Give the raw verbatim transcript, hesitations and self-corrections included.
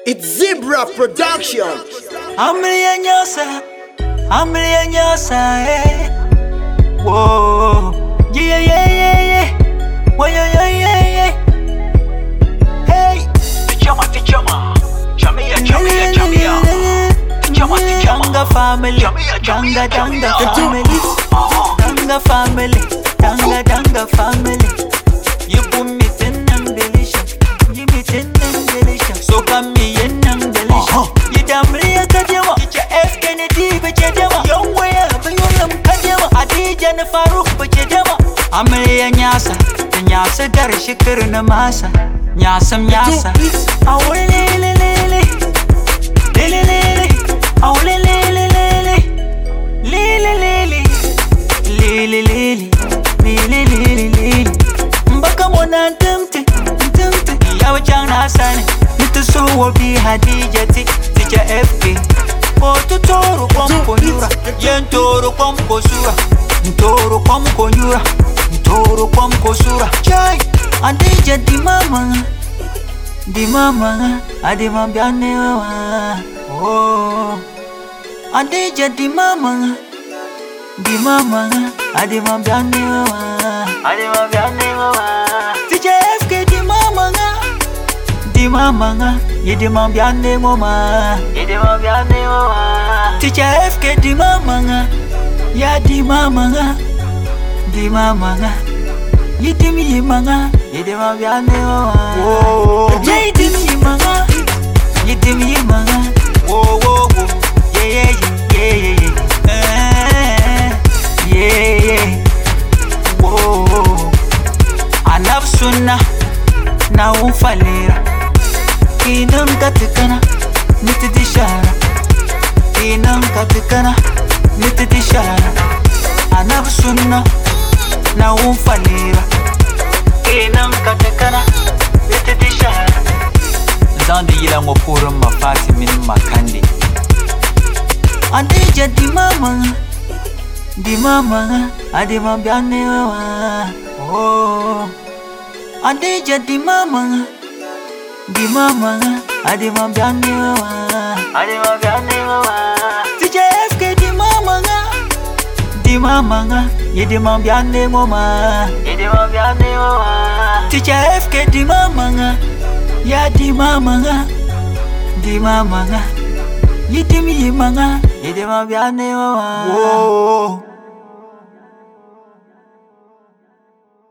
It's Zebra Production. Amriya nyosa, Amriya nyosa, eh. Whoa, yeah, yeah, yeah, yeah. Whoa, yeah, yeah, yeah, yeah. Hey, Tijama, Tijama, Jamia, Jamia, Jamia, Tijama, Tijama, Danga family, Jamia, Jamia, Danga, Danga Jamia. family, Danga family, Danga, Danga family. You put me ten and delicious, you me ten and delicious. So come me in and delicious. You damn real kadema, it's your F Kennedy, but you dema. Young way up, you lum kadema. Adija na Farouk, but you dema. Amriya nyasa, nyasa dari shikir na masa. Nyasa, nyasa. Awole lele lele, lele lele. Awole lele lele, lele lele, lele lele, lele lele lele. Mbaka mona ntumte, ntumte. Yawa chana sane, mitu suwa bi Hadija ti, tija F K. Otu toro komko yura, yen toro komko sura. Toro komko yura, toro komko sura. Chai, Hadija di mama, di mama, adi mambiane wa. Oh, Hadija di mama, di mama, adi mambiane wa. Adi mambiane wa. Tija F K di mama, di mama, yedi mambiane wa. Yedi mambiane wa. Tija F K di mama, ya di mama, di mama, yedi mi mama, yedi mambiane wa. Yedi mi mama, yedi mi mama. Whoa, whoa, whoa, yeah, yeah, yeah, yeah, yeah, yeah, yeah, whoa. I love Sunna, na ufalera. Inam katikana, niti dishara. Inam katikana, niti dishara. I love Sunna, na ufalera. Inam katikana, niti dishara. Zandi yila ngopura mafati mini makandi. Hadija di mama, di mama, adi mambiane wa. Oh, Hadija di mama, di mama, adi mambiane wa. Adi mambiane wa. Tija F K di mama, di mama, yedi mambiane wa. Yedi mambiane wa. Tija F K di mama, ya di mama, di mama, yedi mi mama, yedi mambiane wa. Whoa.